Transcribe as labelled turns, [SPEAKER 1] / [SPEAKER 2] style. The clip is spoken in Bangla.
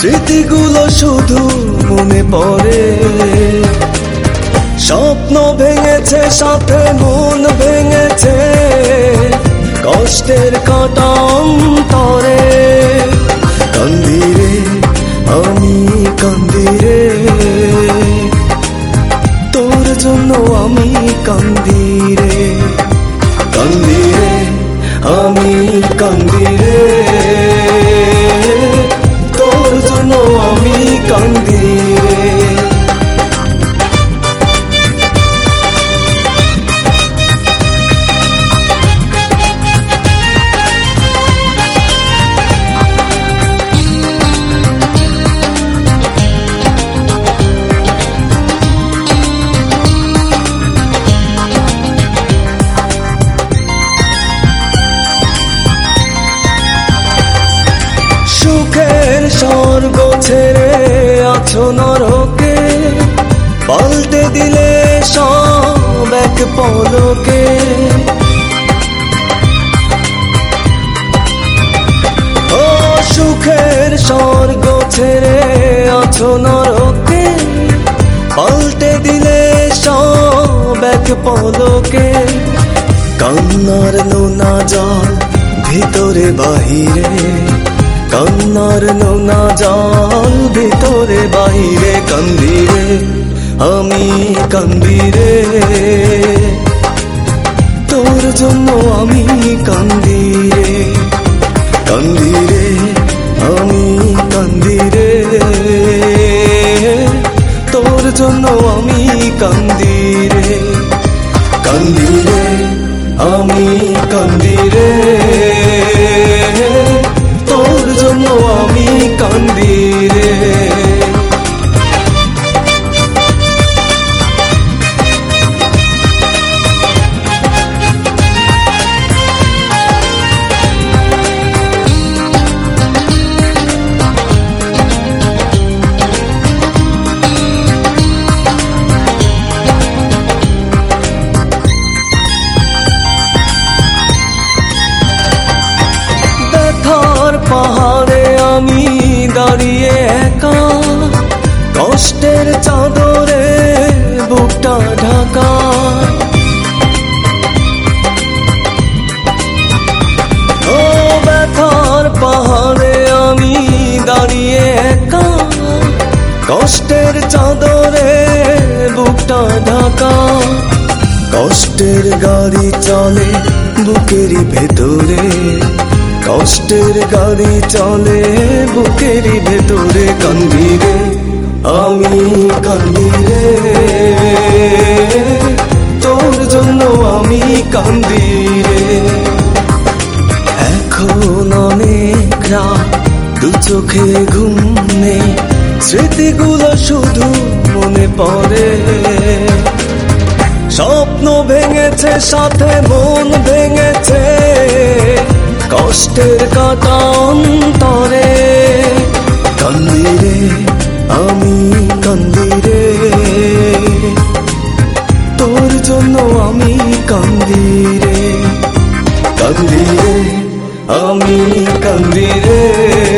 [SPEAKER 1] স্মৃতিগুলো শুধু মনে পড়ে। স্বপ্ন ভেঙেছে সাথে মন ভেঙেছে, কষ্টের কাঁটা অন্তরে। কান্দি রে আমি কান্দি রে, তোর জন্য আমি কান্দি রে। কান্দি রে আমি কান্দি রে, তোর জন্য আমি কান্দি রে। সুখের স্বর্গ ছেড়ে আছো নরকে, পাল্টে দিলে সব এক পলকে। ও সুখের স্বর্গ ছেড়ে আছো নরকে, পাল্টে দিলে সব এক পলকে। কান্নার নোনা জল ভিতরে বাহিরে, কান্নার নোনা জল ভিতরে বাহিরে। কান্দি রে আমি কান্দি রে, তোর জন্য আমি কান্দি রে। কান্দি রে আমি কান্দি রে, তোর জন্য আমি কান্দি রে। কান্দি রে আমি কান্দি রে, তোর জন্য আমি কান্দি রে। পাহাড়ে আমি দাঁড়িয়ে একা, কষ্টের চাদরে বুকটা ঢাকা। ও ব্যথার পাহাড়ে আমি দাঁড়িয়ে একা, কষ্টের চাদরে বুকটা ঢাকা। কষ্টের গাড়ি চলে বুকেরই ভেতরে, কষ্টের গাড়ি চলে বুকেরই ভেতরে। কান্দি রে আমি কান্দি রে, তোর জন্য আমি কান্দি রে। এখন অনেক রাত, দু চোখে ঘুম নেই, স্মৃতিগুলো শুধু মনে পড়ে। স্বপ্ন ভেঙেছে সাথে মন ভেঙেছে, কষ্টের কাঁটা অন্তরে। কান্দি রে আমি কান্দি রে, তোর জন্য আমি কান্দি রে। কান্দি রে আমি কান্দি রে।